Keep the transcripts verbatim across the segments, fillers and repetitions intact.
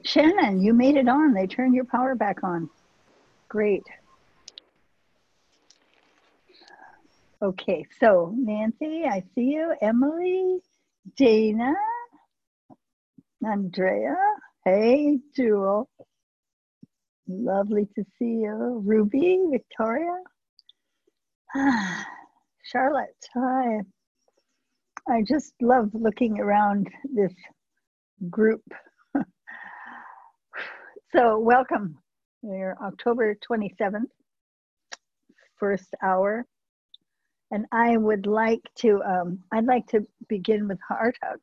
Shannon, you made it on. They turned your power back on. Great. Okay, so Nancy, I see you. Emily, Dana, Andrea. Hey, Jewel. Lovely to see you. Ruby, Victoria. Ah, Charlotte, hi. I just love looking around this group. So welcome. We're October twenty-seventh, first hour. And I would like to, um, I'd like to begin with heart hug.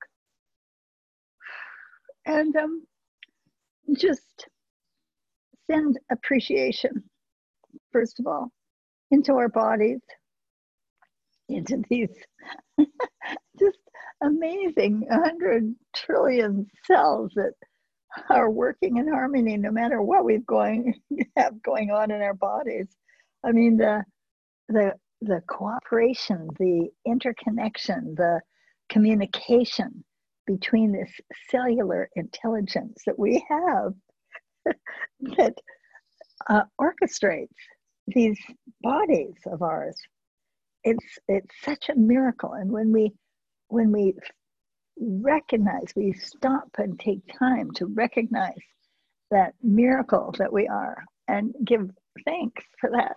And um, just send appreciation, first of all, into our bodies, into these just amazing one hundred trillion cells that are working in harmony no matter what we've going have going on in our bodies. I mean, the the the cooperation, the interconnection, the communication between this cellular intelligence that we have that uh, orchestrates these bodies of ours. It's it's such a miracle. And when we when we recognize, we stop and take time to recognize that miracle that we are and give thanks for that,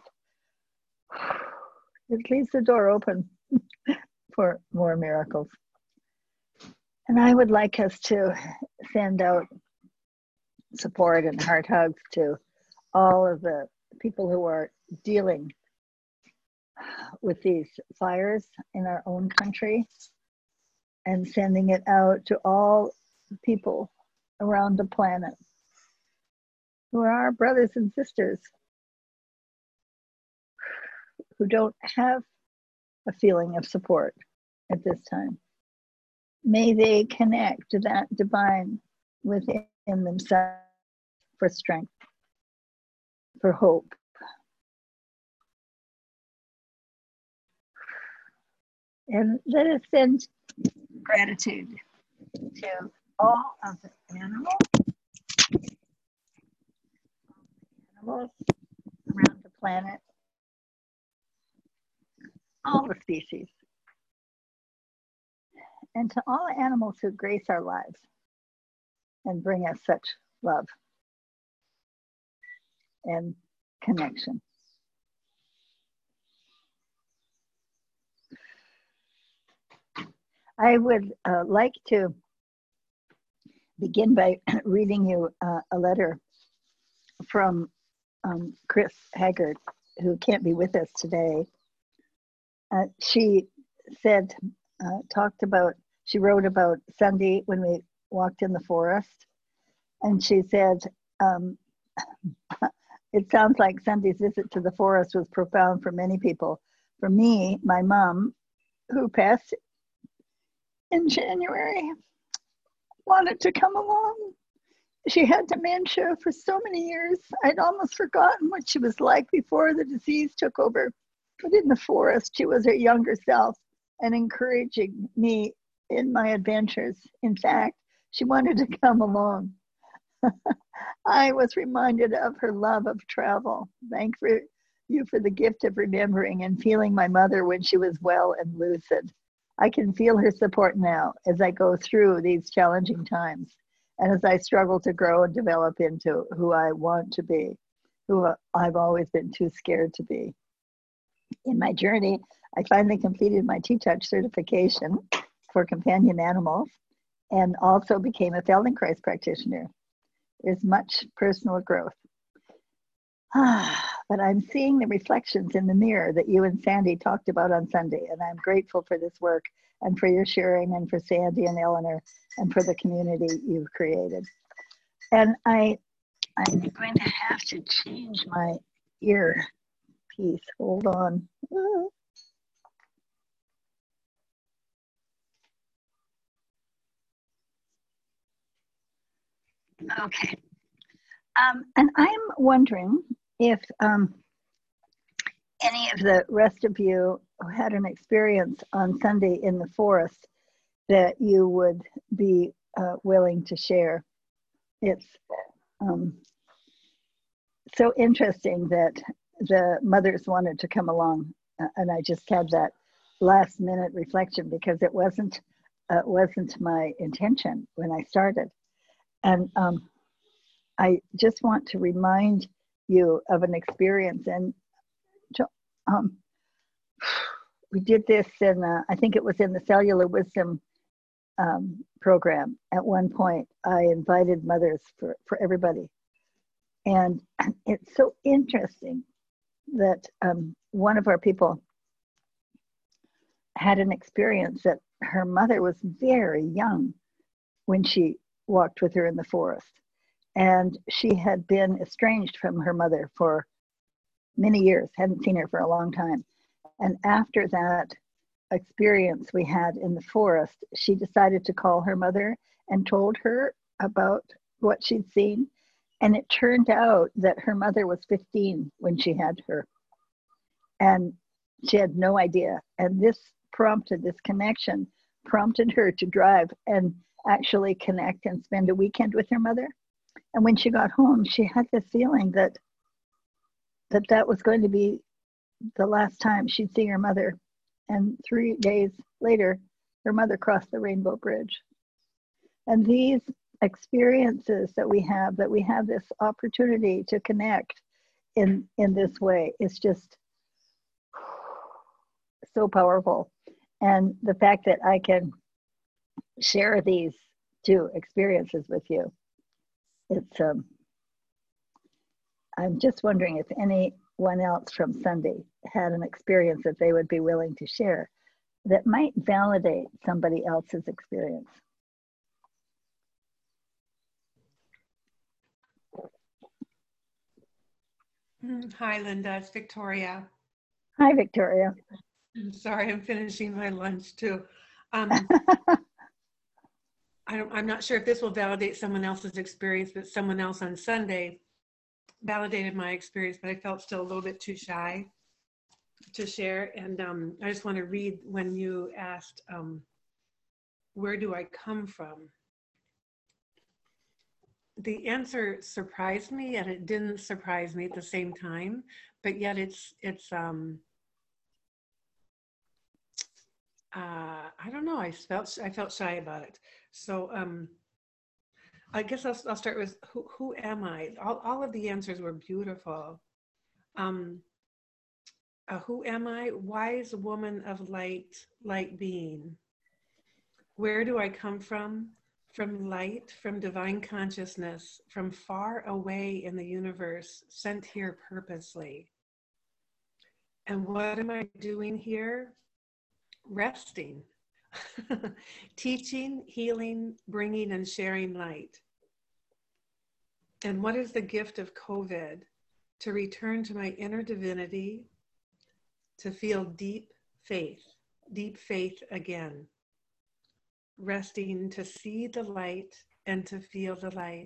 it leaves the door open for more miracles. And I would like us to send out support and heart hugs to all of the people who are dealing with these fires in our own country, and sending it out to all people around the planet who are our brothers and sisters who don't have a feeling of support at this time. May they connect to that divine within themselves for strength, for hope. And let us send gratitude to all of the animals, animals around the planet, all the species, and to all the animals who grace our lives and bring us such love and connection. I would uh, like to begin by reading you uh, a letter from um, Chris Haggard, who can't be with us today. Uh, she said, uh, talked about, she wrote about Sunday when we walked in the forest. And she said, um, it sounds like Sunday's visit to the forest was profound for many people. For me, my mom, who passed in January, wanted to come along. She had dementia for so many years. I'd almost forgotten what she was like before the disease took over. But in the forest, she was her younger self and encouraging me in my adventures. In fact, she wanted to come along. I was reminded of her love of travel. Thank for you for the gift of remembering and feeling my mother when she was well and lucid. I can feel her support now as I go through these challenging times and as I struggle to grow and develop into who I want to be, who I've always been too scared to be. In my journey, I finally completed my T-Touch certification for companion animals and also became a Feldenkrais practitioner. There's much personal growth. Ah, but I'm seeing the reflections in the mirror that you and Sandy talked about on Sunday, and I'm grateful for this work and for your sharing and for Sandy and Eleanor and for the community you've created. And I, I'm going to have to change my ear piece. Hold on. Ah. Okay. Um, and I'm wondering if um, any of the rest of you who had an experience on Sunday in the forest that you would be uh, willing to share. it's um, so interesting that the mothers wanted to come along, uh, and I just had that last minute reflection because it wasn't uh, wasn't my intention when I started, and um, I just want to remind you of an experience, and um, we did this in uh, I think it was in the Cellular Wisdom um, program. At one point, I invited mothers for for everybody. And it's so interesting that um, one of our people had an experience that her mother was very young when she walked with her in the forest. And she had been estranged from her mother for many years, hadn't seen her for a long time. And after that experience we had in the forest, she decided to call her mother and told her about what she'd seen. And it turned out that her mother was fifteen when she had her. And she had no idea. And this prompted, this connection prompted her to drive and actually connect and spend a weekend with her mother. And when she got home, she had this feeling that that, that was going to be the last time she'd see her mother. And three days later, her mother crossed the Rainbow Bridge. And these experiences that we have, that we have this opportunity to connect in in this way, is just so powerful. And the fact that I can share these two experiences with you, it's um I'm just wondering if anyone else from Sunday had an experience that they would be willing to share that might validate somebody else's experience. Hi, Linda. It's Victoria. Hi, Victoria. I'm sorry, I'm finishing my lunch too. Um, I don't, I'm not sure if this will validate someone else's experience, but someone else on Sunday validated my experience, but I felt still a little bit too shy to share. And um, I just want to read when you asked, um, where do I come from? The answer surprised me, and it didn't surprise me at the same time, but yet it's, it's, um, uh, I don't know, I felt, I felt shy about it. So um, I guess I'll, I'll start with who, who am I? All, all of the answers were beautiful. Um, uh, who am I? Wise woman of light, light being. Where do I come from? From light, from divine consciousness, from far away in the universe, sent here purposely. And what am I doing here? Resting, teaching, healing, bringing and sharing light. And what is the gift of COVID? To return to my inner divinity, to feel deep faith, deep faith again. Resting to see the light and to feel the light.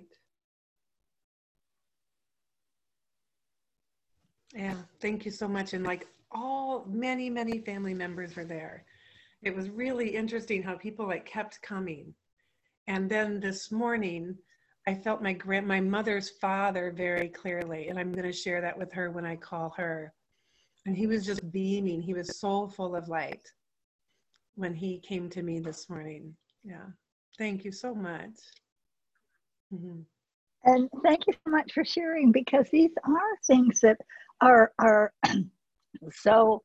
Yeah, thank you so much. And like all, many, many family members were there. It was really interesting how people like kept coming. And then this morning, I felt my grand, my mother's father very clearly, and I'm going to share that with her when I call her. And he was just beaming. He was so full of light when he came to me this morning. Yeah. Thank you so much. Mm-hmm. And thank you so much for sharing, because these are things that are, are so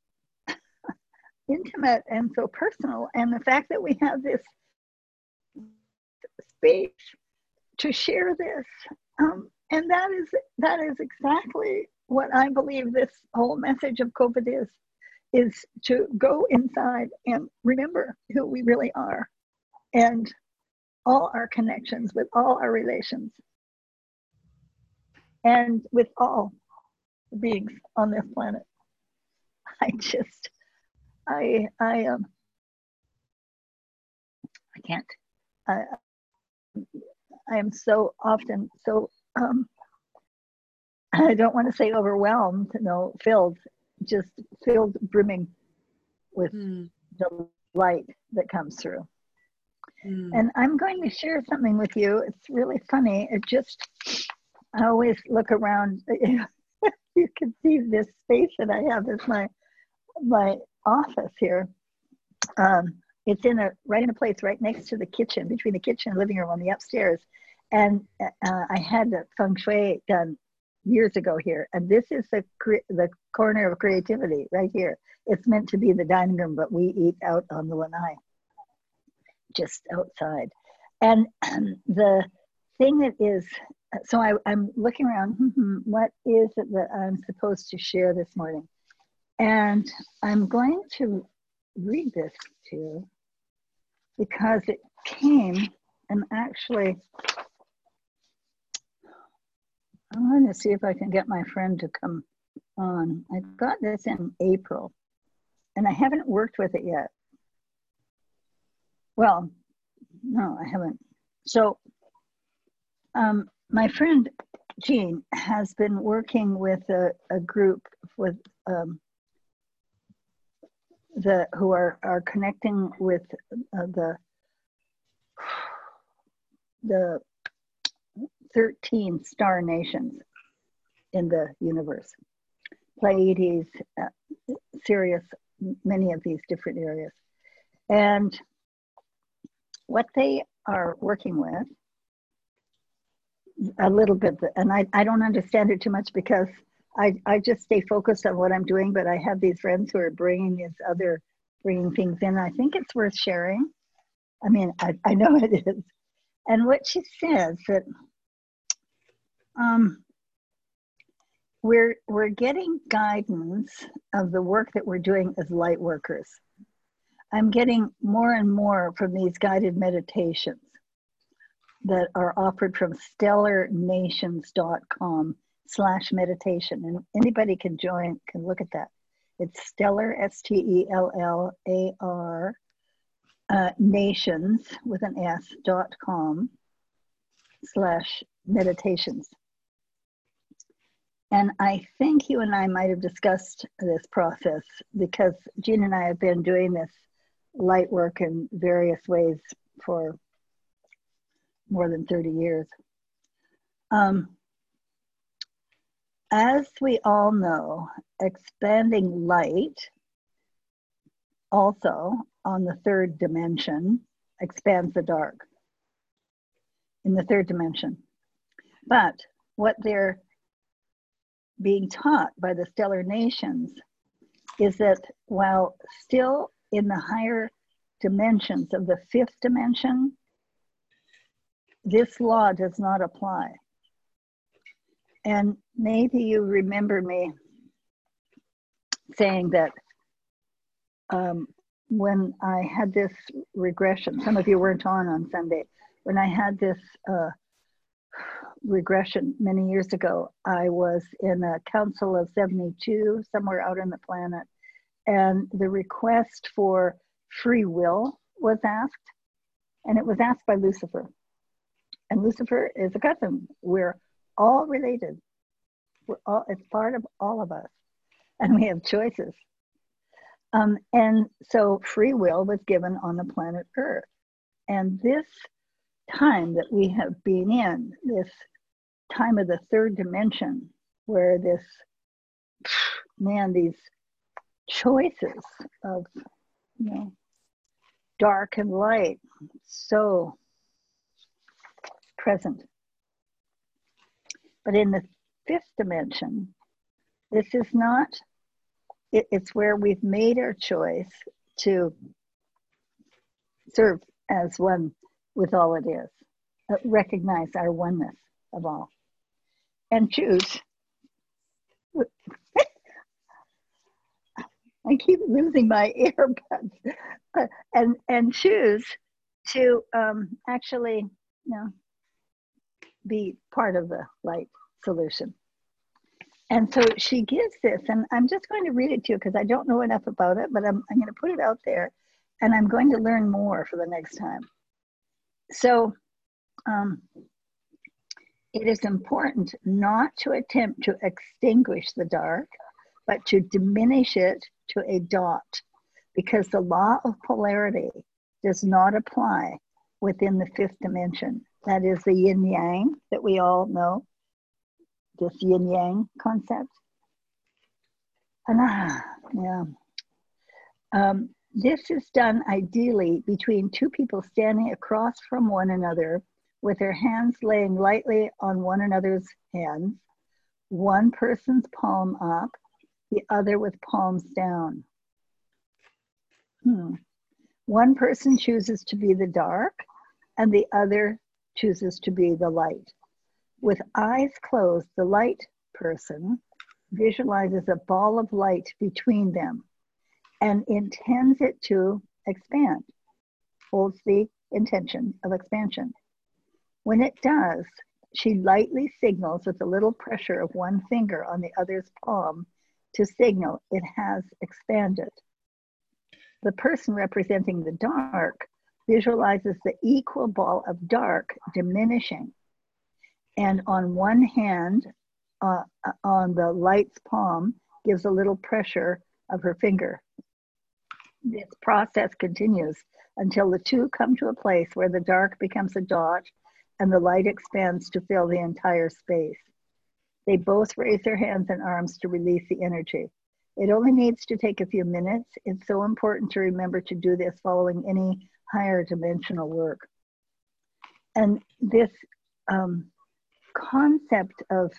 intimate and so personal. And the fact that we have this space to share this, um, and that is that is exactly what I believe this whole message of COVID is, is to go inside and remember who we really are and all our connections with all our relations and with all the beings on this planet. I just, I, I, um, I can't, I, I am so often so, um, I don't want to say overwhelmed, no, filled, just filled, brimming with mm. the light that comes through. Mm. And I'm going to share something with you. It's really funny. It just, I always look around. You can see this space that I have as my my office here. Um, it's in a right in a place right next to the kitchen, between the kitchen and living room on the upstairs. And uh, I had the feng shui done years ago here, and this is the the corner of creativity right here. It's meant to be the dining room, but we eat out on the lanai, just outside. And um, the thing that is, so I, I'm looking around, hmm, what is it that I'm supposed to share this morning? And I'm going to read this to you because it came, and actually, I'm going to see if I can get my friend to come on. I got this in April, and I haven't worked with it yet. Well, no, I haven't. So um, my friend Jean has been working with a, a group with um, the who are, are connecting with uh, the the thirteen star nations in the universe. Pleiades, uh, Sirius, many of these different areas. And what they are working with, a little bit, and I, I don't understand it too much because I, I just stay focused on what I'm doing, but I have these friends who are bringing these other, bringing things in. I think it's worth sharing. I mean, I, I know it is. And what she says that um, we're, we're getting guidance of the work that we're doing as light workers. I'm getting more and more from these guided meditations that are offered from stellar nations dot com slash meditation. And anybody can join, can look at that. It's stellar, S T E L L A R, uh, nations with an S dot com slash meditations. And I think you and I might have discussed this process because Jean and I have been doing this light work in various ways for more than thirty years. Um, as we all know, expanding light also on the third dimension expands the dark in the third dimension. But what they're being taught by the stellar nations is that while still in the higher dimensions of the fifth dimension, this law does not apply. And maybe you remember me saying that um, when I had this regression, some of you weren't on on Sunday, when I had this uh, regression many years ago, I was in a council of seventy-two, somewhere out on the planet, and the request for free will was asked, and it was asked by Lucifer. And Lucifer is a cousin. We're all related. We're all, it's part of all of us, and we have choices. Um, and so free will was given on the planet Earth. And this time that we have been in, this time of the third dimension, where this, man, these choices of, you know, dark and light, so present. But in the fifth dimension, this is not, it, it's where we've made our choice to serve as one with all it is, uh, recognize our oneness of all, and choose. I keep losing my earbuds, uh, and and choose to um, actually, you know, be part of the light solution. And so she gives this, and I'm just going to read it to you because I don't know enough about it, but I'm, I'm going to put it out there, and I'm going to learn more for the next time. So um, it is important not to attempt to extinguish the dark, but to diminish it to a dot, because the law of polarity does not apply within the fifth dimension. That is the yin yang that we all know, this yin yang concept. And ah, yeah. Um, this is done ideally between two people standing across from one another with their hands laying lightly on one another's hands, one person's palm up, the other with palms down. Hmm. One person chooses to be the dark and the other chooses to be the light. With eyes closed, the light person visualizes a ball of light between them and intends it to expand, holds the intention of expansion. When it does, she lightly signals with a little pressure of one finger on the other's palm to signal it has expanded. The person representing the dark visualizes the equal ball of dark diminishing, and on one hand, uh, on the light's palm, gives a little pressure of her finger. This process continues until the two come to a place where the dark becomes a dot and the light expands to fill the entire space. They both raise their hands and arms to release the energy. It only needs to take a few minutes. It's so important to remember to do this following any higher dimensional work. And this um, concept of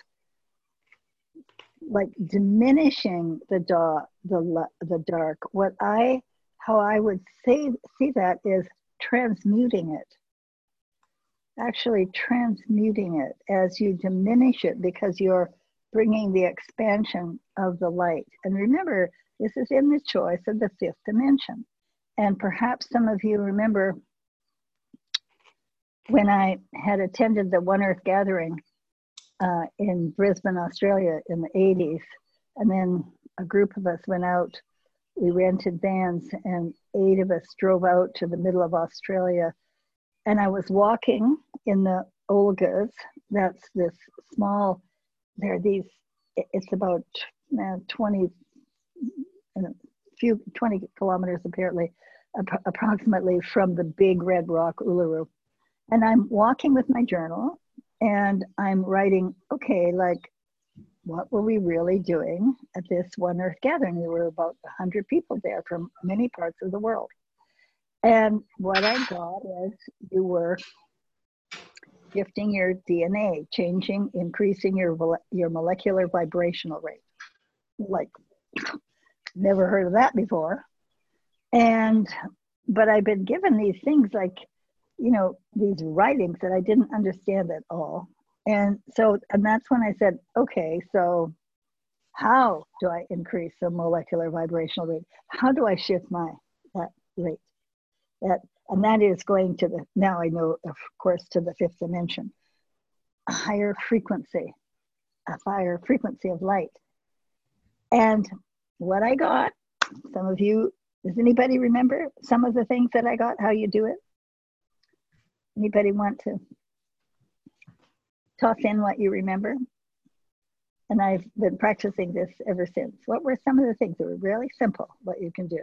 like diminishing the, da, the, the dark, what I, how I would say, see that is transmuting it. Actually transmuting it as you diminish it because you're bringing the expansion of the light. And remember, this is in the choice of the fifth dimension. And perhaps some of you remember when I had attended the One Earth Gathering uh, in Brisbane, Australia in the eighties, and then a group of us went out, we rented vans and eight of us drove out to the middle of Australia. And I was walking in the Olgas, that's this small, there are these, it's about uh, twenty, a few, twenty kilometers apparently, ap- approximately from the big red rock Uluru. And I'm walking with my journal and I'm writing, okay, like, what were we really doing at this One Earth Gathering? There were about one hundred people there from many parts of the world. And what I got is you were shifting your D N A, changing, increasing your, your molecular vibrational rate. Like, never heard of that before. And, but I've been given these things like, you know, these writings that I didn't understand at all. And so, and that's when I said, okay, so how do I increase the molecular vibrational rate? How do I shift my, that rate? That, and that is going to the, now I know, of course, to the fifth dimension, a higher frequency, a higher frequency of light. And what I got, some of you, does anybody remember some of the things that I got, how you do it? Anybody want to toss in what you remember? And I've been practicing this ever since. What were some of the things that were really simple, what you can do?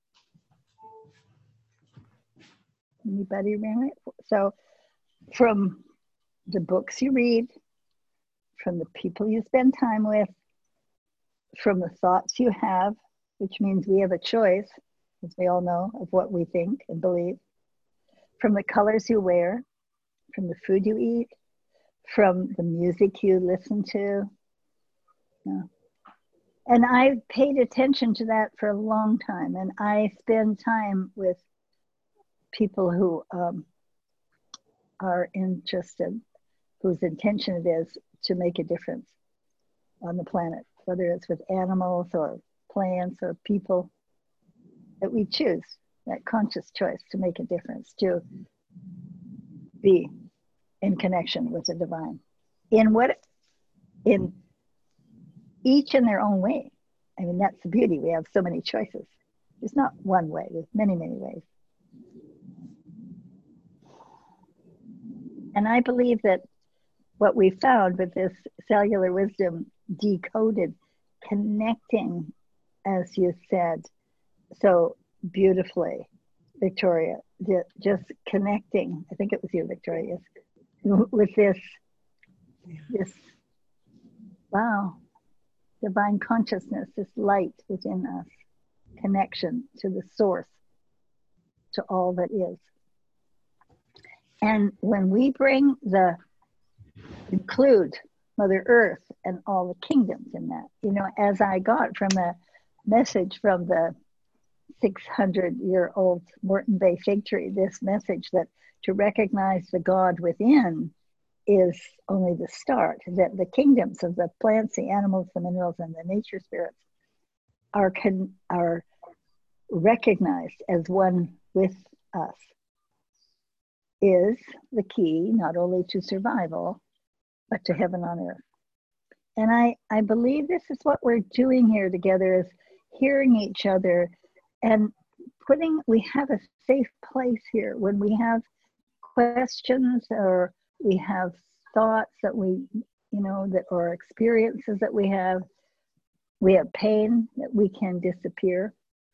Anybody remember? So from the books you read, from the people you spend time with, from the thoughts you have, which means we have a choice, as we all know, of what we think and believe, from the colors you wear, from the food you eat, from the music you listen to. Yeah. And I've paid attention to that for a long time, and I spend time with people who um, are interested, whose intention it is to make a difference on the planet, whether it's with animals or plants or people, that we choose that conscious choice to make a difference, to be in connection with the divine. In what, in each in their own way. I mean, that's the beauty. We have so many choices. There's not one way, there's many, many ways. And I believe that what we found with this cellular wisdom decoded, connecting, as you said so beautifully, Victoria, ju- just connecting. I think it was you, Victoria, yes, with this, Yeah. this, wow, divine consciousness, this light within us, connection to the source, to all that is. And when we bring the, include Mother Earth and all the kingdoms in that, you know, as I got from the message from the six hundred year old Moreton Bay fig tree, this message that to recognize the God within is only the start, that the kingdoms of the plants, the animals, the minerals, and the nature spirits are, con- are recognized as one with us, is the key not only to survival, but to heaven on earth. And I, I believe this is what we're doing here together, is hearing each other and putting, we have a safe place here when we have questions or we have thoughts that we, you know, that or experiences that we have, we have pain that we can disappear,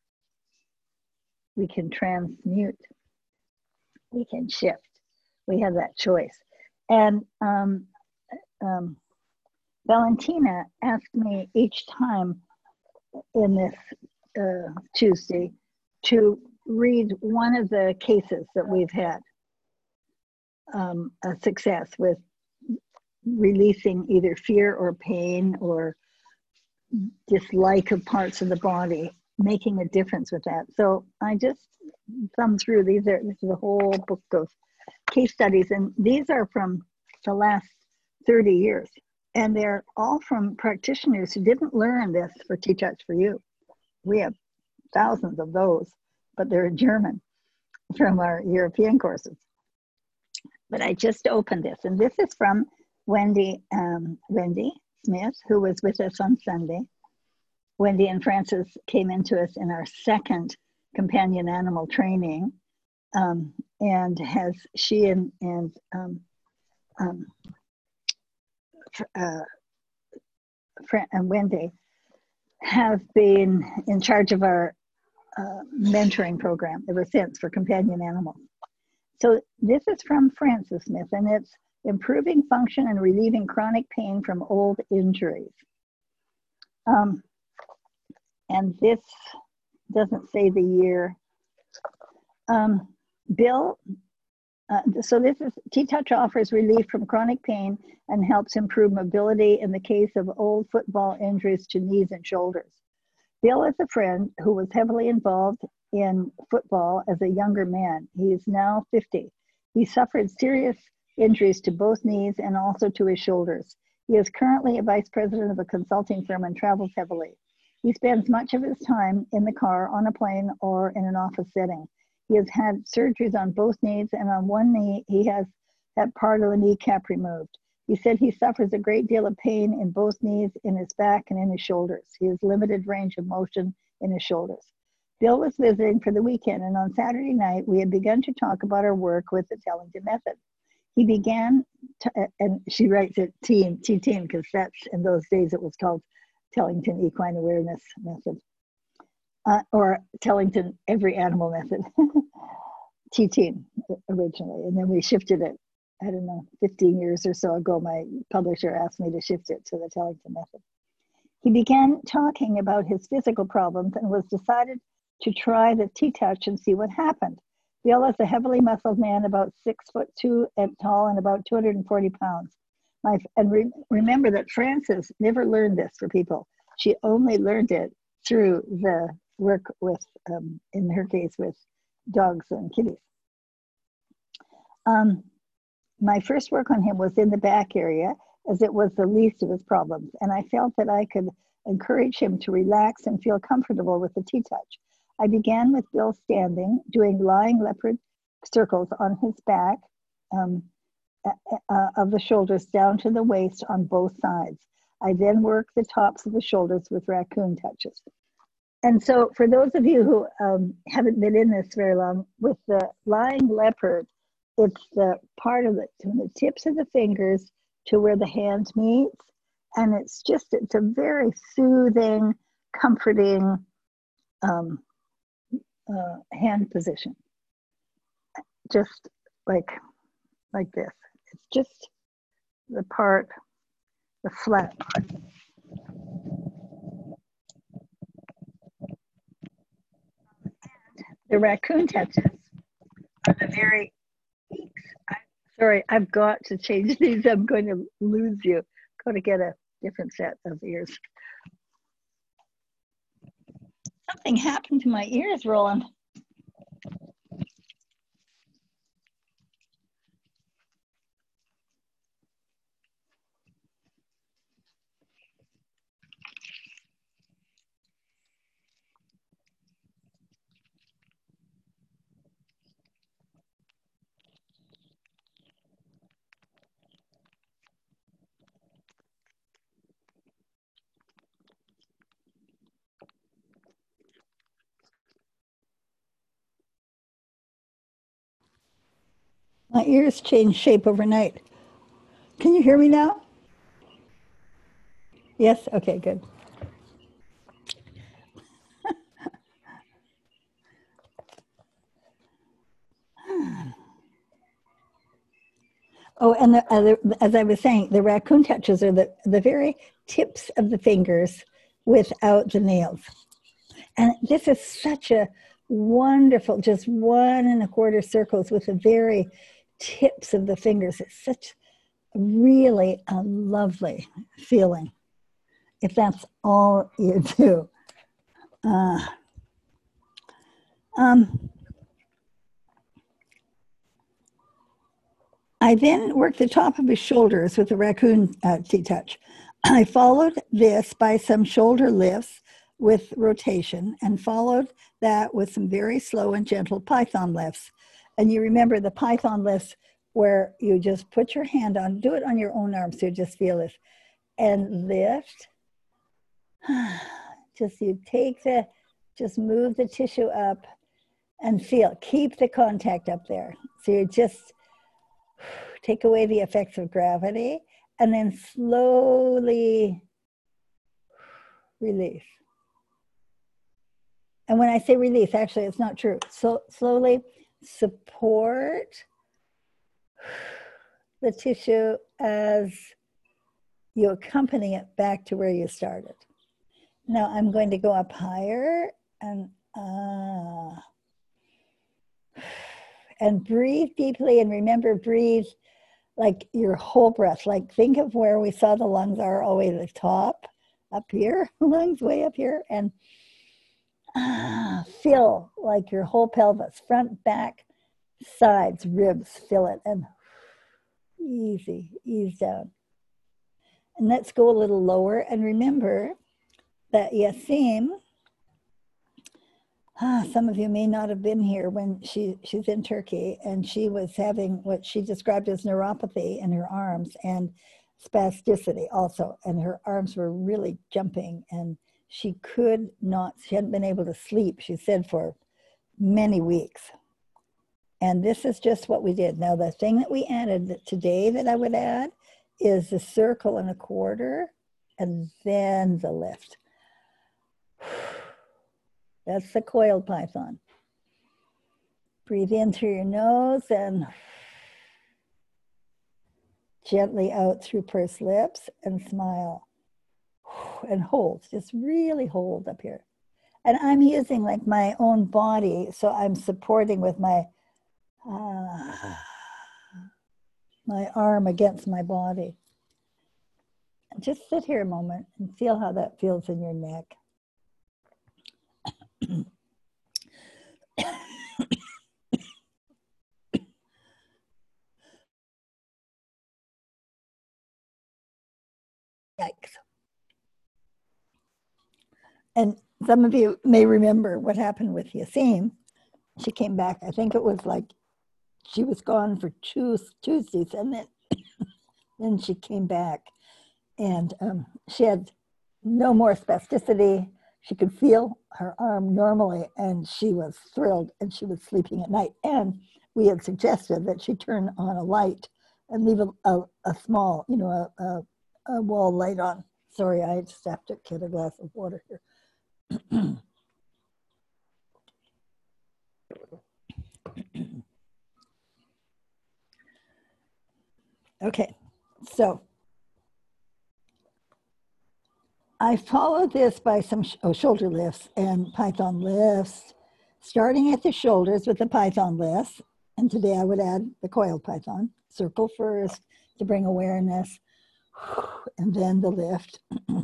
we can transmute, we can shift. We have that choice. And um, um, Valentina asked me each time in this uh, Tuesday to read one of the cases that we've had um, a success with releasing either fear or pain or dislike of parts of the body, making a difference with that. So I just thumbed through these. Are this is a whole book of case studies, and these are from the last thirty years, and they're all from practitioners who didn't learn this for T-Touch for You. We have thousands of those, but they're in German from our European courses. But I just opened this, and this is from Wendy, um, Wendy Smith, who was with us on Sunday. Wendy and Frances came into us in our second companion animal training, um, and has she and and um, um, uh, Fran- and Wendy have been in charge of our uh, mentoring program ever since for companion animals. So this is from Frances Smith, and it's improving function and relieving chronic pain from old injuries. Um, and this doesn't say the year. Um, Bill, uh, so this is, T-Touch offers relief from chronic pain and helps improve mobility in the case of old football injuries to knees and shoulders. Bill is a friend who was heavily involved in football as a younger man. He is now fifty. He suffered serious injuries to both knees and also to his shoulders. He is currently a vice president of a consulting firm and travels heavily. He spends much of his time in the car, on a plane, or in an office setting. He has had surgeries on both knees, and on one knee, he has had part of the kneecap removed. He said he suffers a great deal of pain in both knees, in his back, and in his shoulders. He has limited range of motion in his shoulders. Bill was visiting for the weekend, and on Saturday night, we had begun to talk about our work with the Tellington Method. He began, to, and she writes it team, T-team, because that's, in those days, it was called Tellington Equine Awareness Method, uh, or Tellington Every Animal Method, T-team originally, and then we shifted it. I don't know, fifteen years or so ago, my publisher asked me to shift it to the Tellington Method. He began talking about his physical problems and was decided to try the T-Touch and see what happened. Bill is a heavily muscled man, about six foot two and tall and about two hundred forty pounds. My, and re, remember that Frances never learned this for people. She only learned it through the work with, um, in her case, with dogs and kitties. Um, my first work on him was in the back area, as it was the least of his problems, and I felt that I could encourage him to relax and feel comfortable with the T-Touch. I began with Bill standing, doing lying leopard circles on his back, um, uh, of the shoulders down to the waist on both sides. I then worked the tops of the shoulders with raccoon touches. And so for those of you who um, haven't been in this very long, with the lying leopard, it's the part of it from the tips of the fingers to where the hand meets. And it's just, it's a very soothing, comforting um, uh, hand position. just like, like this. It's just the part, the flat part. The raccoon touches are the very peaks. I, sorry, I've got to change these. I'm going to lose you. Got to get a different set of ears. Something happened to my ears, Roland. My ears changed shape overnight. Can you hear me now? Yes? Okay, good. Oh, and the, uh, the, as I was saying, the raccoon touches are the, the very tips of the fingers without the nails. And this is such a wonderful, just one and a quarter circles with the very tips of the fingers. It's such really a lovely feeling if that's all you do. Uh, um, I then worked the top of his shoulders with the raccoon uh, T-touch. I followed this by some shoulder lifts with rotation and followed that with some very slow and gentle python lifts. And you remember the python lifts where you just put your hand on, do it on your own arm so you just feel it, and lift. Just you take the, just move the tissue up and feel, keep the contact up there. So you just take away the effects of gravity and then slowly release. And when I say release, actually it's not true. So slowly support the tissue as you accompany it back to where you started. Now I'm going to go up higher and uh, and breathe deeply, and remember, breathe like your whole breath. Like think of where we saw the lungs are all the way to the top, up here, lungs way up here, and ah, feel like your whole pelvis, front, back, sides, ribs, feel it, and easy, ease down. And let's go a little lower, and remember that Yasim, ah, some of you may not have been here when she, she's in Turkey, and she was having what she described as neuropathy in her arms and spasticity also, and her arms were really jumping, and she could not, she hadn't been able to sleep, she said, for many weeks. And this is just what we did. Now, the thing that we added today that I would add is the circle and a quarter, and then the lift. That's the coiled python. Breathe in through your nose and gently out through pursed lips and smile. And hold, just really hold up here. And I'm using like my own body, so I'm supporting with my uh, my arm against my body. And just sit here a moment and feel how that feels in your neck. Yikes. And some of you may remember what happened with Yasim. She came back, I think it was like, she was gone for two Tuesdays, and then, then she came back, and um, she had no more spasticity. She could feel her arm normally, and she was thrilled, and she was sleeping at night. And we had suggested that she turn on a light and leave a, a, a small, you know, a, a, a wall light on. Sorry, I just have to get a glass of water here. Okay, so I followed this by some sh oh, shoulder lifts and Python lifts, starting at the shoulders with the Python lifts. And today I would add the coiled Python. Circle first to bring awareness, and then the lift.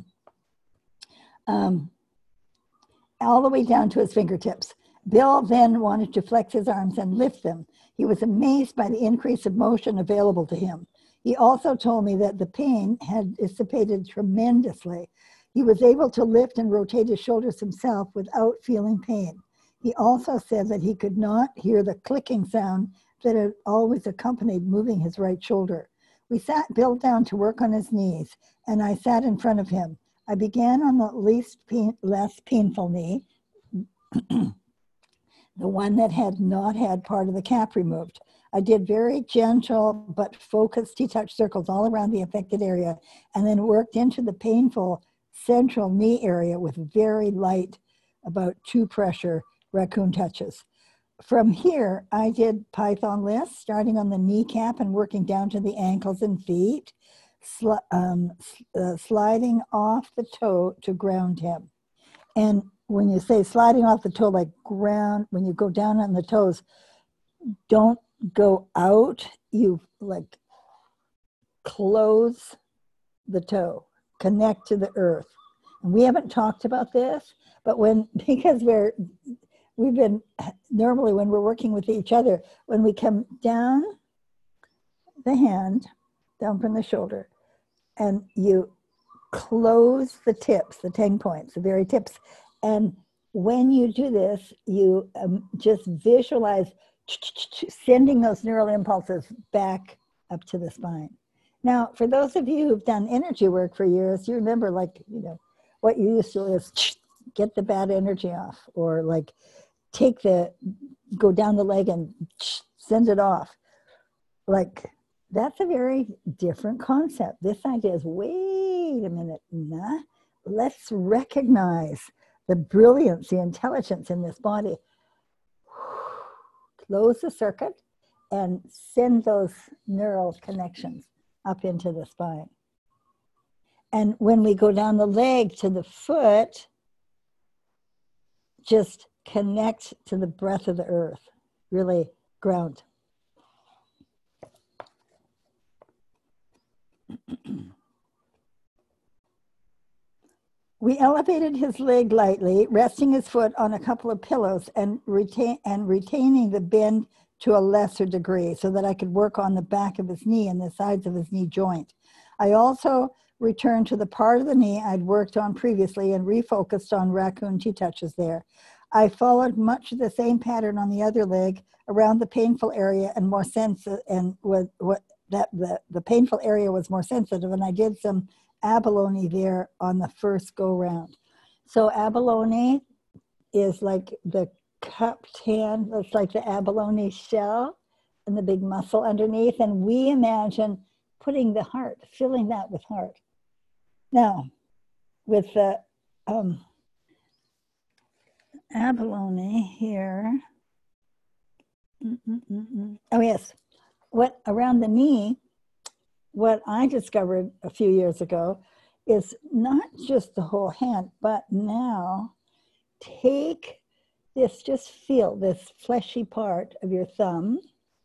um, all the way down to his fingertips. Bill then wanted to flex his arms and lift them. He was amazed by the increase of motion available to him. He also told me that the pain had dissipated tremendously. He was able to lift and rotate his shoulders himself without feeling pain. He also said that he could not hear the clicking sound that had always accompanied moving his right shoulder. We sat Bill down to work on his knees, and I sat in front of him. I began on the least pain, less painful knee, the one that had not had part of the cap removed. I did very gentle but focused T-touch circles all around the affected area, and then worked into the painful central knee area with very light, about two pressure raccoon touches. From here, I did Python lifts, starting on the kneecap and working down to the ankles and feet, sli um, uh, sliding off the toe to ground him. And when you say sliding off the toe, like ground, when you go down on the toes, don't go out, you like close the toe, connect to the earth. And we haven't talked about this, but when, because we're, we've been, normally when we're working with each other, when we come down the hand, down from the shoulder, and you close the tips, the tang points, the very tips. And when you do this, you um, just visualize sending those neural impulses back up to the spine. Now, for those of you who've done energy work for years, you remember, like, you know, what you used to is get the bad energy off, or like take the, go down the leg and send it off. Like, that's a very different concept. This idea is, wait a minute, nah, let's recognize the brilliance, the intelligence in this body. Close the circuit and send those neural connections up into the spine. And when we go down the leg to the foot, just connect to the breath of the earth, really ground. We elevated his leg lightly, resting his foot on a couple of pillows and, retain, and retaining the bend to a lesser degree so that I could work on the back of his knee and the sides of his knee joint. I also returned to the part of the knee I'd worked on previously and refocused on raccoon T-touches there. I followed much of the same pattern on the other leg around the painful area and more sensitive, and what, what that the, the painful area was more sensitive, and I did some abalone there on the first go round. So abalone is like the cupped hand, it's like the abalone shell and the big muscle underneath, and we imagine putting the heart, filling that with heart. Now, with the um, abalone here, mm -mm -mm -mm. Oh yes, what around the knee, what I discovered a few years ago is not just the whole hand, but now take this, just feel this fleshy part of your thumb,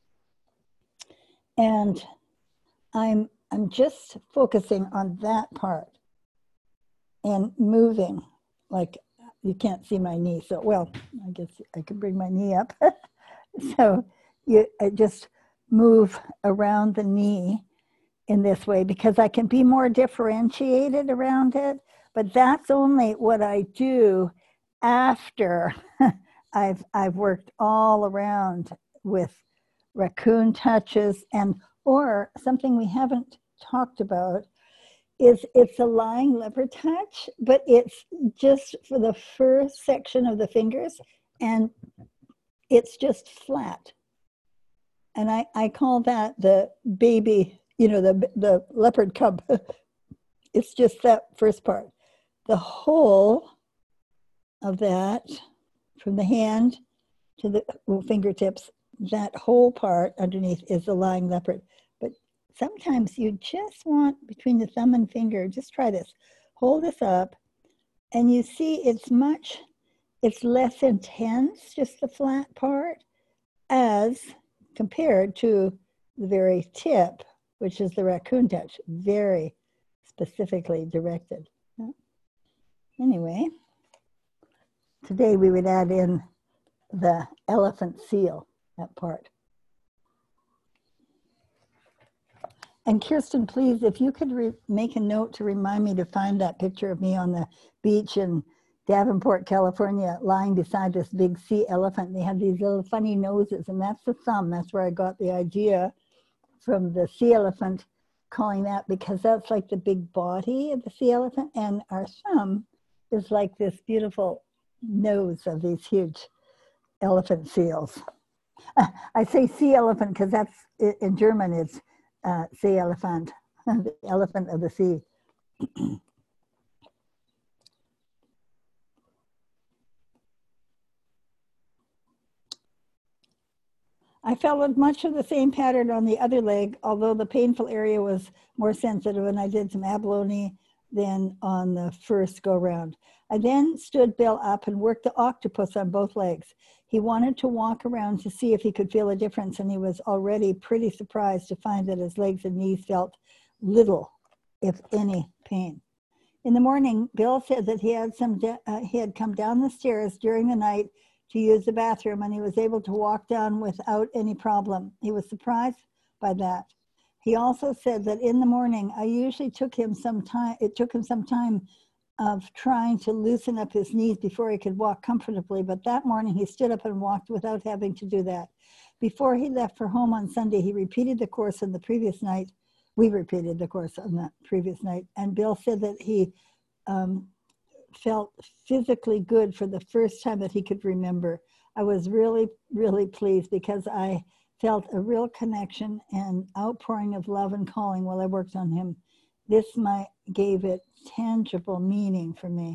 and I'm, I'm just focusing on that part and moving, like, you can't see my knee, so, well, I guess I could bring my knee up. So you I just move around the knee in this way because I can be more differentiated around it, but that's only what I do after I've, I've worked all around with raccoon touches, and or something we haven't talked about is it's a lying leopard touch, but it's just for the first section of the fingers, and it's just flat. And I, I call that the baby, you know, the, the leopard cub. It's just that first part. The whole of that, from the hand to the fingertips, that whole part underneath is the lying leopard. But sometimes you just want between the thumb and finger, just try this, hold this up, and you see it's much, it's less intense, just the flat part, as compared to the very tip, which is the raccoon touch, very specifically directed. Anyway, today we would add in the elephant seal, that part. And Kirsten, please, if you could re make a note to remind me to find that picture of me on the beach in Davenport, California, lying beside this big sea elephant. They have these little funny noses, and that's the thumb. That's where I got the idea from the sea elephant, calling that, because that's like the big body of the sea elephant, and our thumb is like this beautiful nose of these huge elephant seals. I say sea elephant because that's, in German, it's uh, Seeelephant, the elephant of the sea. I felt much of the same pattern on the other leg, although the painful area was more sensitive, and I did some abalone than on the first go round. I then stood Bill up and worked the octopus on both legs. He wanted to walk around to see if he could feel a difference, and he was already pretty surprised to find that his legs and knees felt little, if any, pain. In the morning, Bill said that he had some uh, he had come down the stairs during the night to use the bathroom, and he was able to walk down without any problem. He was surprised by that. He also said that in the morning, I usually took him some time, it took him some time of trying to loosen up his knees before he could walk comfortably, but that morning he stood up and walked without having to do that. Before he left for home on Sunday, he repeated the course on the previous night. We repeated the course on that previous night, and Bill said that he um, felt physically good for the first time that he could remember. I was really, really pleased because I felt a real connection and outpouring of love and calling while I worked on him. This my, gave it tangible meaning for me.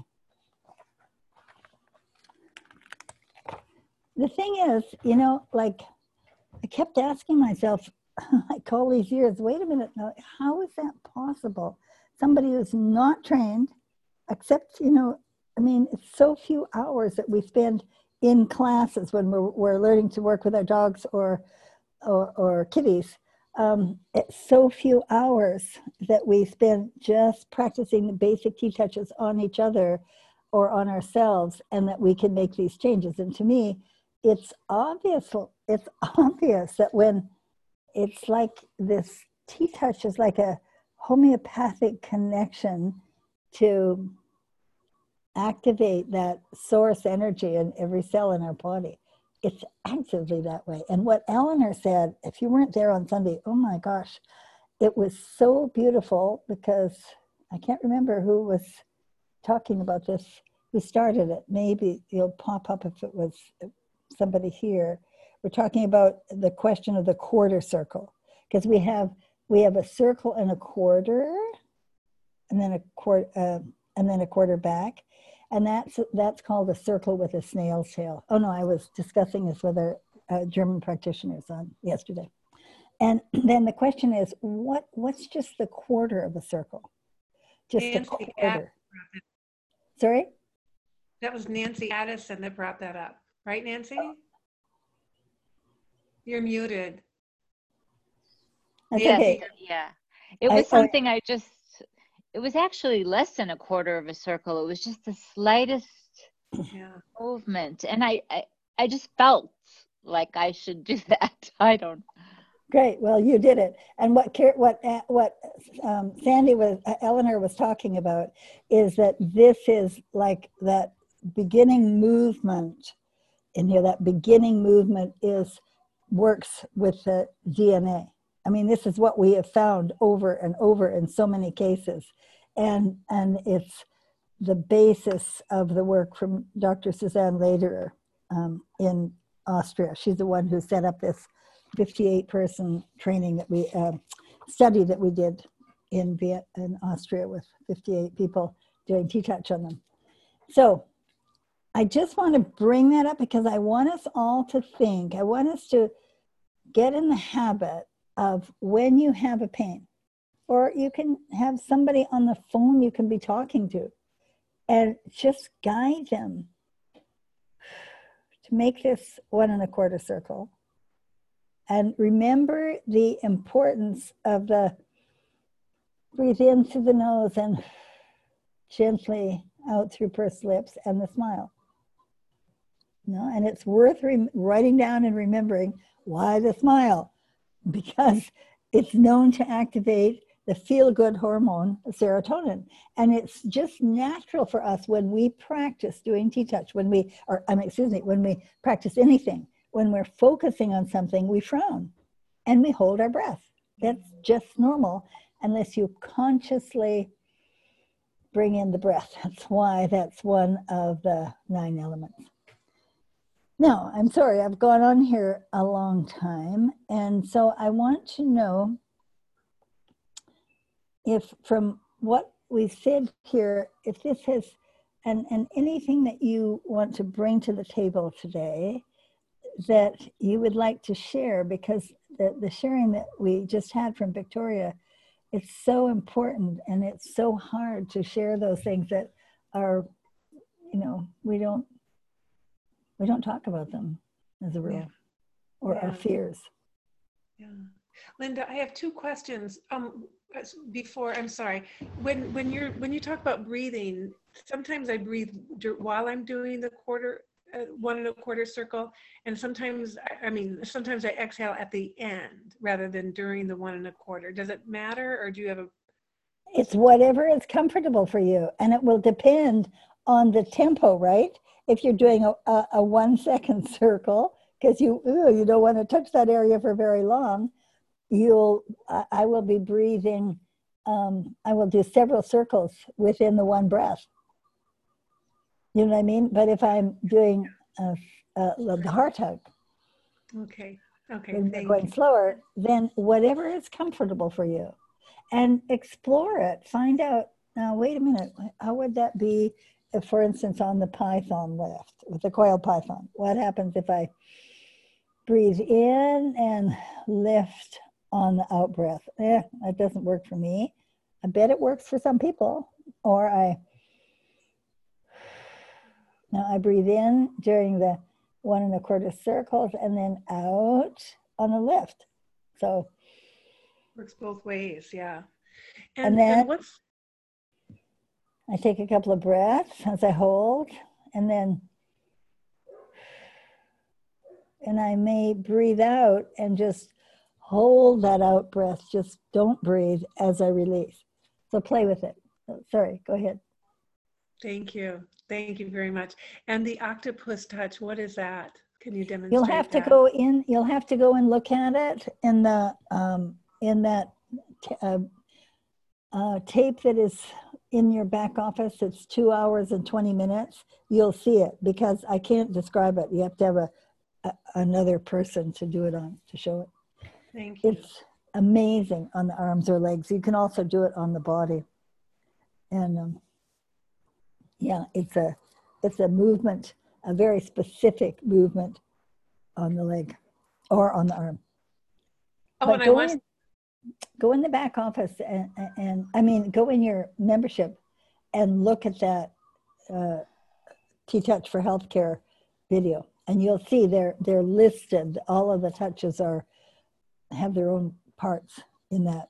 The thing is, you know, like I kept asking myself, like all these years, wait a minute, now, how is that possible? Somebody who's not trained, except, you know, I mean, it's so few hours that we spend in classes when we're, we're learning to work with our dogs or, or, or kitties. Um, it's so few hours that we spend just practicing the basic T-touches on each other or on ourselves, and that we can make these changes. And to me, it's obvious, it's obvious that when it's like this T-touch is like a homeopathic connection to activate that source energy in every cell in our body. It's actively that way. And what Eleanor said, if you weren't there on Sunday, oh my gosh, it was so beautiful, because I can't remember who was talking about this, who started it. Maybe it'll pop up if it was somebody here. We're talking about the question of the quarter circle, because we have we have a circle and a quarter, and then a quarter, uh, and then a quarter back. And that's, that's called a circle with a snail's tail. Oh no, I was discussing this with our uh, German practitioners on yesterday. And then the question is, what, what's just the quarter of a circle? Just Nancy a quarter. Sorry? That was Nancy Addison that brought that up. Right, Nancy? You're muted. That's yes, okay. yeah. It was I, something I just, it was actually less than a quarter of a circle. It was just the slightest yeah. movement. And I, I, I just felt like I should do that. I don't. Great. Well, you did it. And what what what um, Sandy was, uh, Eleanor was talking about is that this is like that beginning movement in here. That beginning movement is works with the D N A. I mean, this is what we have found over and over in so many cases. And, and it's the basis of the work from Doctor Suzanne Lederer um, in Austria. She's the one who set up this fifty-eight person training that we, uh, study that we did in, Viet in Austria with fifty-eight people doing T-touch on them. So I just want to bring that up because I want us all to think, I want us to get in the habit of when you have a pain, or you can have somebody on the phone you can be talking to, and just guide them to make this one and a quarter circle. And remember the importance of the breathe in through the nose and gently out through pursed lips, and the smile. No, and it's worth re- writing down and remembering why the smile, because it's known to activate the feel-good hormone, serotonin. And it's just natural for us when we practice doing T-touch, when we, or I mean, excuse me, when we practice anything, when we're focusing on something, we frown and we hold our breath. That's just normal unless you consciously bring in the breath. That's why that's one of the nine elements. Now, I'm sorry, I've gone on here a long time. And so I want to know if from what we said here, if this has, and, and anything that you want to bring to the table today that you would like to share, because the, the sharing that we just had from Victoria, it's so important, and it's so hard to share those things that are, you know, we don't, we don't talk about them as a rule, Yeah. or Yeah. our fears. Yeah. Linda, I have two questions. Um, before, I'm sorry. When when you're when you talk about breathing, sometimes I breathe while I'm doing the quarter, uh, one and a quarter circle, and sometimes I, I mean sometimes I exhale at the end rather than during the one and a quarter. Does it matter, or do you have a? It's whatever is comfortable for you, and it will depend on the tempo, right? If you're doing a, a, a one second circle, because you ooh, you don't want to touch that area for very long, you'll I, I will be breathing. Um, I will do several circles within the one breath. You know what I mean? But if I'm doing uh, uh, the heart hug, Okay. Okay. when we're Thank going you. slower, then whatever is comfortable for you, and explore it. Find out. Now, wait a minute. How would that be? If, for instance, on the python lift with the coiled python, what happens if I breathe in and lift on the out breath? Eh, that doesn't work for me. I bet it works for some people. Or I now I breathe in during the one and a quarter circles and then out on the lift. So Works both ways. Yeah. and, And then and what's I take a couple of breaths as I hold, and then and I may breathe out and just hold that out breath. Just don't breathe as I release. So play with it. Oh, sorry, go ahead. Thank you. Thank you very much. And the octopus touch, what is that? Can you demonstrate You'll have to that? go in, you'll have to go and look at it in the um, in that t- uh, uh, tape that is in your back office. It's two hours and twenty minutes. You'll see it, because I can't describe it. You have to have a, a another person to do it on, to show it. Thank you. It's amazing on the arms or legs. You can also do it on the body. And um, yeah, it's a it's a movement, a very specific movement on the leg or on the arm. Oh, But and I go watched. in, go in the back office and, and, and I mean, go in your membership and look at that uh, T-Touch for Healthcare video, and you'll see they're they're listed. All of the touches are have their own parts in that.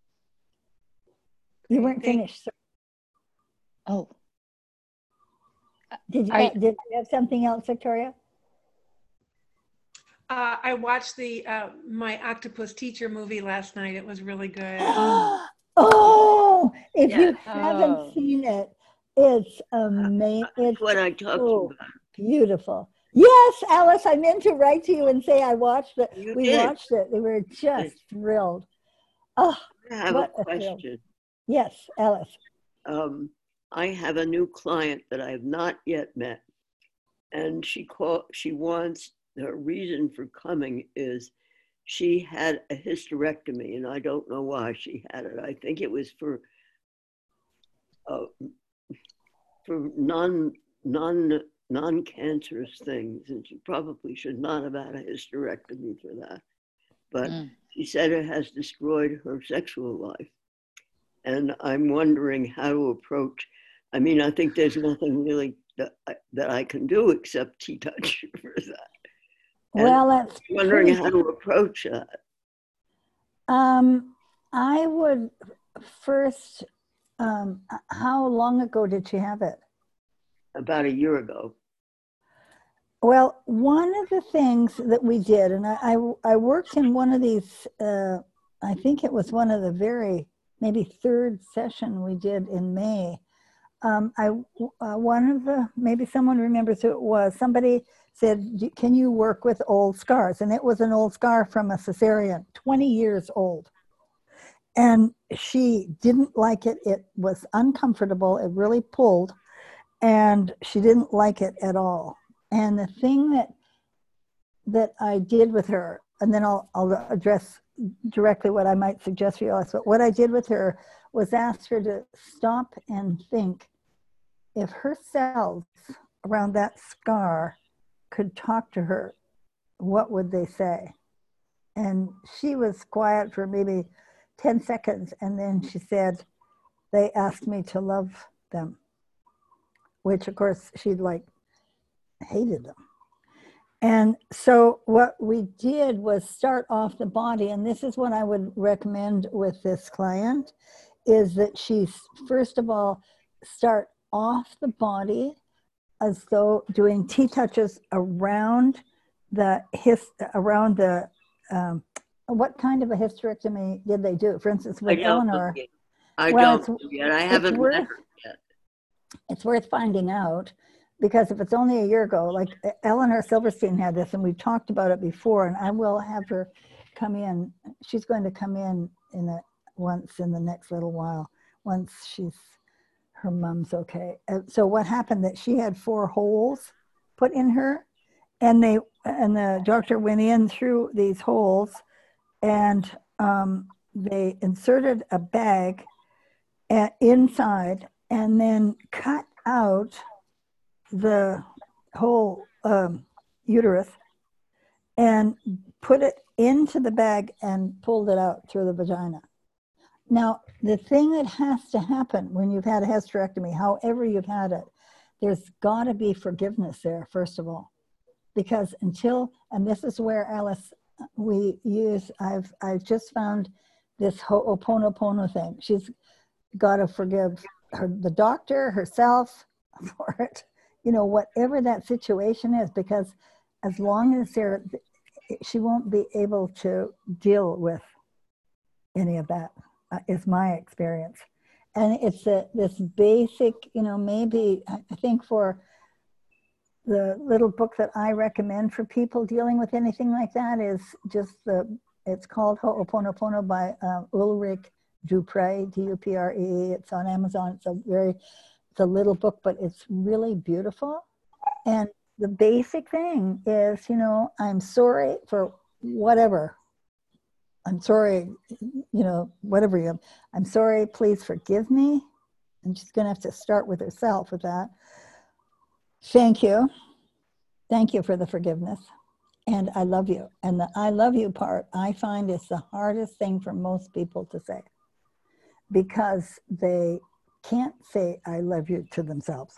You Okay, weren't thank- finished. So Oh, did you, Are you- did you have something else, Victoria? Uh, I watched the uh, My Octopus Teacher movie last night. It was really good. Oh, if Yeah. you haven't Oh. seen it, it's amazing. That's It's what I talked so about. beautiful. Yes, Alice, I meant to write to you and say I watched it. You We did. watched it. We were just thrilled. Oh, I have what a a thrill. question. Yes, Alice. Um, I have a new client that I have not yet met, and she call, she wants, her reason for coming is she had a hysterectomy, and I don't know why she had it. I think it was for uh, for non non non-cancerous things, and she probably should not have had a hysterectomy for that. But Mm. she said it has destroyed her sexual life. And I'm wondering how to approach. I mean, I think there's nothing really that I, that I can do except T-touch for that. And Well, that's I'm wondering pretty, how to approach that. um, I would first, um, how long ago did she have it? About a year ago. Well, one of the things that we did, and I, I, I worked in one of these, uh, I think it was one of the very, maybe third session we did in May. Um, I, uh, one of the, maybe someone remembers who it was, somebody said, can you work with old scars? And it was an old scar from a cesarean, twenty years old. And she didn't like it. It was uncomfortable. It really pulled. And she didn't like it at all. And the thing that that I did with her, and then I'll, I'll address directly what I might suggest for you all, but what I did with her was ask her to stop and think, if her cells around that scar could talk to her, what would they say? And she was quiet for maybe ten seconds, and then she said, they asked me to love them, which of course she'd like hated them. And so what we did was start off the body, and this is what I would recommend with this client, is that she first of all start off the body as though doing T-touches around the his around the um, what kind of a hysterectomy did they do? For instance, with I don't know Eleanor. yet. I well, don't know yet. I haven't worth, met her yet. It's worth finding out, because if it's only a year ago, like Eleanor Silverstein had this, and we talked about it before, and I will have her come in. She's going to come in in a, once in the next little while, once she's, her mom's okay. And so what happened, that she had four holes put in her, and they, and the doctor went in through these holes, and um, they inserted a bag at, inside, and then cut out the whole um, uterus and put it into the bag and pulled it out through the vagina. Now, the thing that has to happen when you've had a hysterectomy, however you've had it, there's got to be forgiveness there, first of all, because until, and this is where, Alice, we use, I've, I've just found this Ho'oponopono thing. She's got to forgive her, the doctor, herself for it, you know, whatever that situation is, because as long as there, she won't be able to deal with any of that, uh, is my experience. And it's a, this basic, you know, maybe, I think for the little book that I recommend for people dealing with anything like that is just the, it's called Ho'oponopono by uh, Ulrich Dupre, D U P R E. It's on Amazon. It's a very, it's a little book, but it's really beautiful. And the basic thing is, you know, I'm sorry for whatever. I'm sorry, you know, whatever you, I'm sorry, please forgive me. And she's going to have to start with herself with that. Thank you. Thank you for the forgiveness. And I love you. And the I love you part, I find is the hardest thing for most people to say, because they can't say I love you to themselves.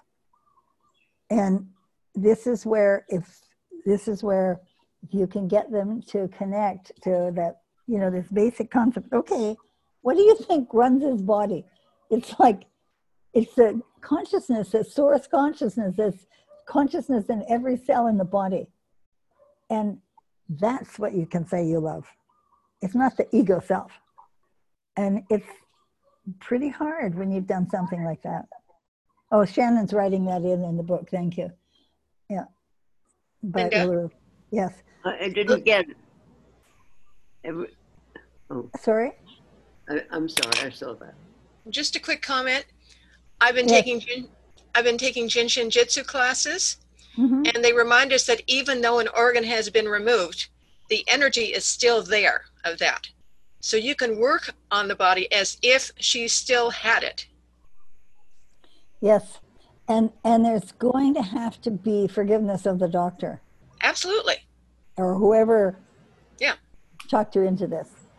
And this is where, if this is where you can get them to connect to that, you know, this basic concept. Okay, what do you think runs his body? It's like, it's the consciousness, the source consciousness, this consciousness in every cell in the body. And that's what you can say you love. It's not the ego self. And it's pretty hard when you've done something like that. Oh, Shannon's writing that in in the book. Thank you. Yeah. But Linda? Yes. I didn't get it. Every, oh, Sorry? I, I'm sorry, I saw that. Just a quick comment. I've been Yes. taking Jin- I've been taking Jinshin Jitsu classes, Mm-hmm. and they remind us that even though an organ has been removed, the energy is still there of that. So you can work on the body as if she still had it. Yes. And and there's going to have to be forgiveness of the doctor Absolutely. or whoever Yeah. talked her into this.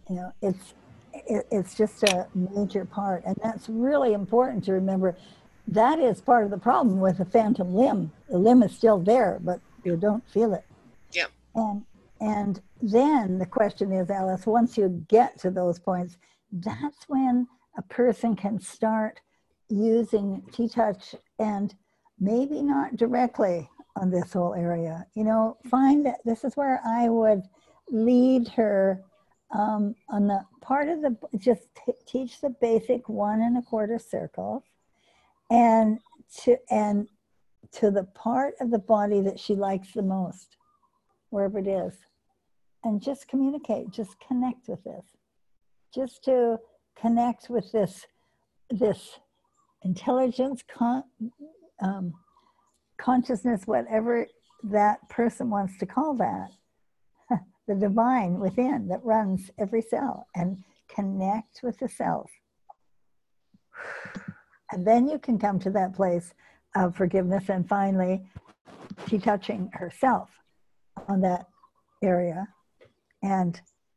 You know, it's it, it's just a major part, and that's really important to remember. That is part of the problem with the phantom limb. The limb is still there, but you don't feel it. Yeah. And and then the question is, Alice, once you get to those points, that's when a person can start using T-Touch, and maybe not directly on this whole area. You know, find that this is where I would lead her um, on the part of the, just t- teach the basic one and a quarter circles, and to, and to the part of the body that she likes the most, wherever it is. And just communicate, just connect with this. Just to connect with this, this intelligence, con, um, consciousness, whatever that person wants to call that, the divine within that runs every cell, and connect with the self. And then you can come to that place of forgiveness and finally T-touching herself on that area. And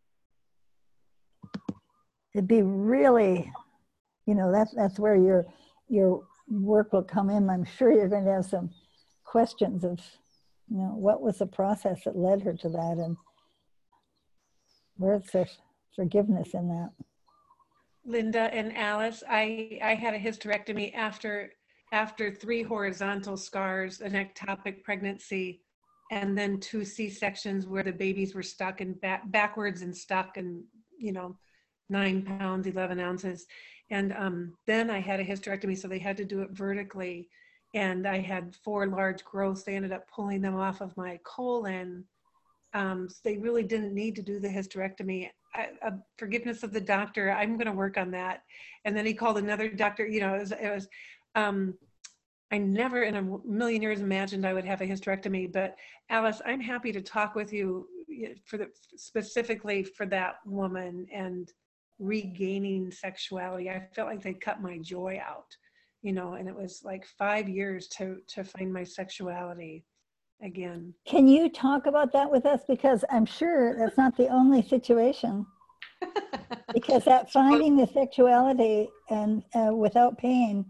it'd be really, you know, that's that's where your your work will come in. I'm sure you're going to have some questions of, you know, what was the process that led her to that, and where's the forgiveness in that? Linda and Alice, I, I had a hysterectomy after after three horizontal scars, an ectopic pregnancy, and then two C-sections where the babies were stuck and back, backwards and stuck, and, you know, nine pounds, eleven ounces. And um, then I had a hysterectomy, so they had to do it vertically. And I had four large growths. They ended up pulling them off of my colon. Um, so they really didn't need to do the hysterectomy. I, uh, forgiveness of the doctor, I'm going to work on that. And then he called another doctor. You know, it was, it was um, I never in a million years imagined I would have a hysterectomy. But Alice, I'm happy to talk with you for the specifically for that woman and regaining sexuality. I felt like they cut my joy out, you know, and it was like five years to to find my sexuality again. Can you talk about that with us? Because I'm sure that's not the only situation. Because that finding the sexuality and uh, without pain.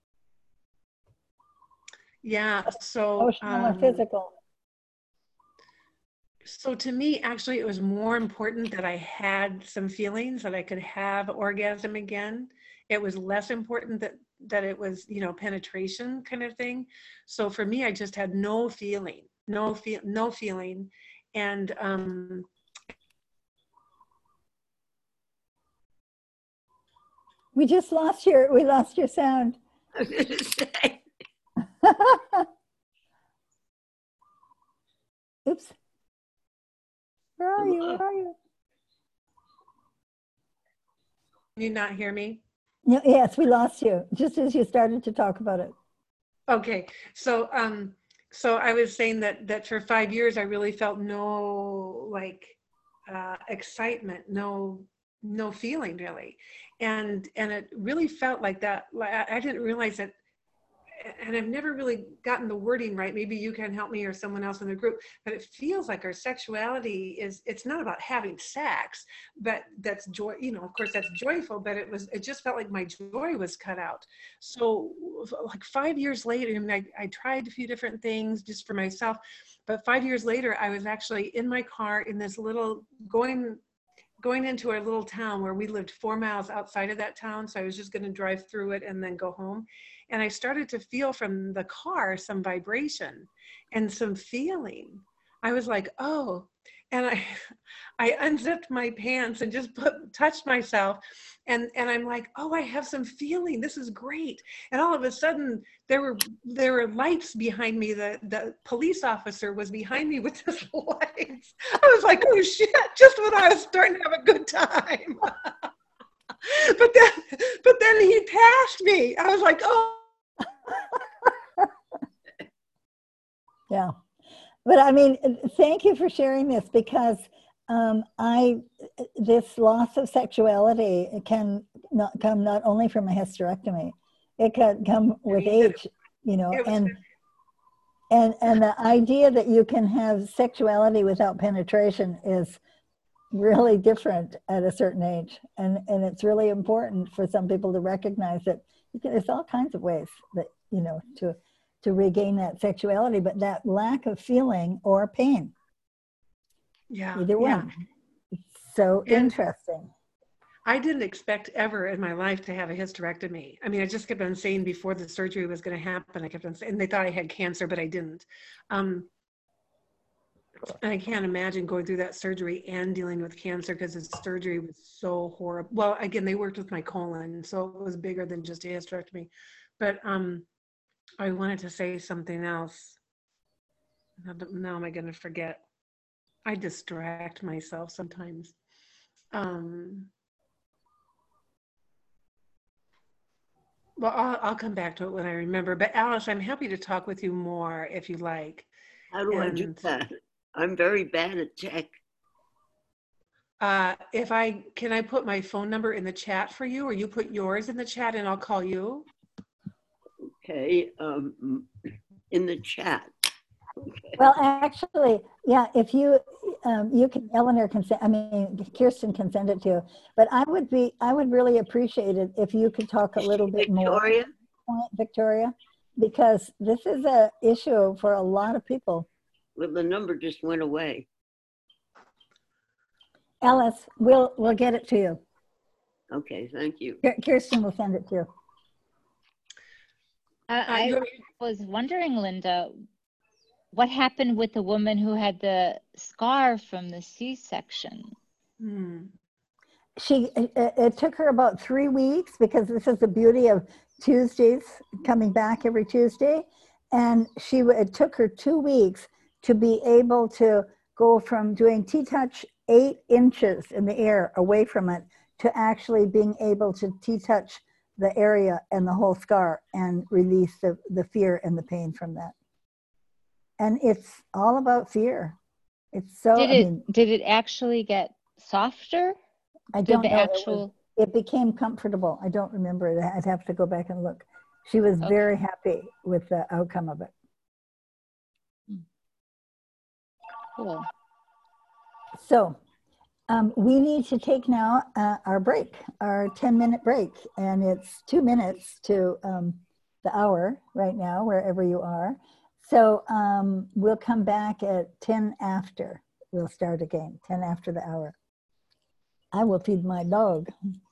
Yeah, so emotional um, or physical. So to me, actually, it was more important that I had some feelings, that I could have orgasm again. It was less important that that it was, you know, penetration kind of thing. So for me, I just had no feeling, no feel, no feeling, and um, we just lost your, we lost your sound. I was gonna say. Oops. Where are you? Where are you? Can you not hear me? No, yes, we lost you just as you started to talk about it. Okay, so um, so I was saying that that for five years I really felt no like uh, excitement, no no feeling really, and and it really felt like that. Like I, I didn't realize that. And I've never really gotten the wording right. Maybe you can help me or someone else in the group, but it feels like our sexuality is, it's not about having sex, but that's joy, you know, of course that's joyful, but it was, it just felt like my joy was cut out. So like five years later, I mean, I, I tried a few different things just for myself, but five years later, I was actually in my car in this little, going, going into our little town where we lived four miles outside of that town. So I was just going to drive through it and then go home. And I started to feel from the car some vibration and some feeling. I was like, oh, and I I unzipped my pants and just put, touched myself. And, and I'm like, oh, I have some feeling. This is great. And all of a sudden there were there were lights behind me. The, the police officer was behind me with his lights. I was like, oh shit, just when I was starting to have a good time. But then, but then he passed me. I was like, oh. Yeah. But I mean, thank you for sharing this, because um, I, this loss of sexuality can not come not only from a hysterectomy, it can come with age, you know, and, and, and the idea that you can have sexuality without penetration is really different at a certain age. And, and it's really important for some people to recognize that there's all kinds of ways that, you know, to, to regain that sexuality, but that lack of feeling or pain. Yeah. Either one. Yeah. So And interesting. I didn't expect ever in my life to have a hysterectomy. I mean, I just kept on saying before the surgery was going to happen, I kept on saying, and they thought I had cancer, but I didn't. Um, and I can't imagine going through that surgery and dealing with cancer because the surgery was so horrible. Well, again, they worked with my colon, so it was bigger than just a hysterectomy. But um, I wanted to say something else. Now, now am I going to forget? I distract myself sometimes. Um, Well, I'll, I'll come back to it when I remember. But Alice, I'm happy to talk with you more if you like. How do I do And that? I'm very bad at tech. uh, if I, can I put my phone number in the chat for you, or you put yours in the chat and I'll call you? Okay, um, in the chat. Okay. Well, actually, yeah, if you, um, you can, Eleanor can send, I mean, Kirsten can send it to you, but I would be, I would really appreciate it if you could talk a little bit Victoria? more, Victoria, because this is a issue for a lot of people. Well, the number just went away. Alice, we'll, we'll get it to you. Okay, thank you. Kirsten will send it to you. Uh, I was wondering, Linda, what happened with the woman who had the scar from the C-section? Hmm. She, it, it took her about three weeks because this is the beauty of Tuesdays, coming back every Tuesday. And she, it took her two weeks to be able to go from doing T-touch eight inches in the air away from it to actually being able to T-touch the area and the whole scar and release the, the fear and the pain from that. And it's all about fear. It's so, Did I it, mean, did it actually get softer? I Did don't the know. actual... It, was, it became comfortable. I don't remember it. I'd have to go back and look. She was Okay. very happy with the outcome of it. Cool. So um, we need to take now uh, our break, our ten minute break. And it's two minutes to um, the hour right now, wherever you are. So um, we'll come back at ten after. We'll start again, ten after the hour. I will feed my dog.